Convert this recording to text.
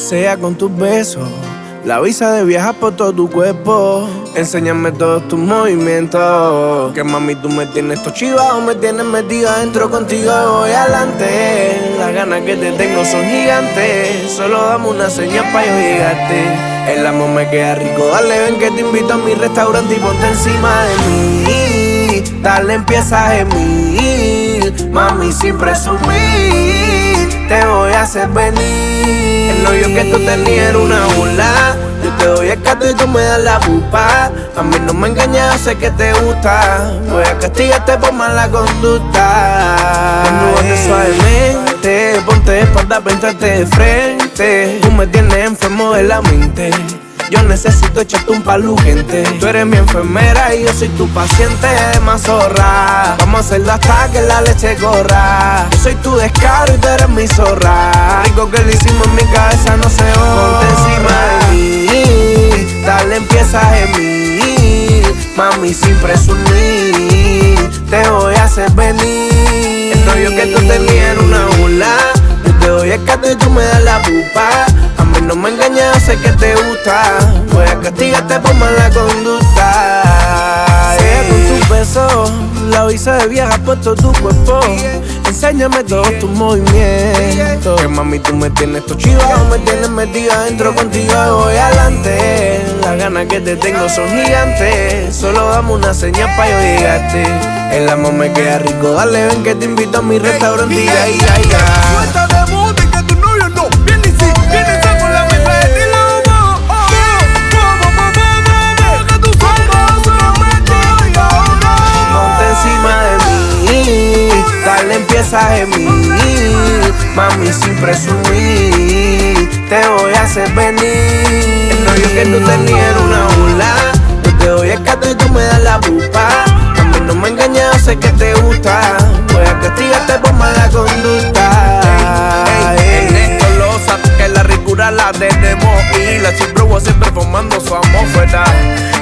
sea con tus besos, la visa de viajar por todo tu cuerpo. Enséñame todos tus movimientos, que mami tú me tienes tochivado, me tienes metido adentro, contigo voy adelante. Las ganas que te tengo son gigantes, solo dame una señal pa' yo llegarte. El amor me queda rico, dale ven que te invito a mi restaurante y ponte encima de mí. Dale empieza a gemir, mami sin presumir, te voy a hacer venir. El novio que tú tenías era una burla, yo te doy el cato y tú me das la pupa. A mí no me engañas, sé que te gusta, voy a castigarte por mala conducta. Desnúdate suavemente, ponte de espalda, péntate de frente. Tú me tienes enfermo de la mente, yo necesito echarte un palo urgente. Tú eres mi enfermera y yo soy tu paciente de mazorra. Vamos a hacerlo hasta que la leche corra. Yo soy tu descaro y tú eres mi zorra. Rico que lo hicimos en mi cabeza no se borra. Ponte encima de mí, dale empieza a gemir, mami sin presumir, te voy a hacer venir. El novio que tú tenías era una burla, yo te doy el cato y tú me das la pupa. A mí no me engañas, sé que te gusta, voy a castigarte por mala conducta. Sea con tus besos, la visa de viajar por todo tu cuerpo. Enséñame todos tus movimientos, que mami tú me tienes tochivado, me tienes metido adentro, contigo voy adelante. Las ganas que te tengo son gigantes, solo dame una señal pa' yo llegarte. El amor me queda rico, dale ven que te invito a mi restaurante y ya, ya, ya. Suelta de bote que tu novio no viene y sí, viene con la mesa de ti lobo. Que tus ojos me ahora. Ponte encima de mí, dale empieza a gemir, mami sin presumir, te voy a hacer venir. El novio que tú tenías era una burla, yo te doy el cato y tú me das la pupa. A mí no me engañas, sé que te gusta, voy a castigarte por mala conducta. Ernesto Loza, que la ricura la tenemos y la siempre voy a ser performando su atmósfera.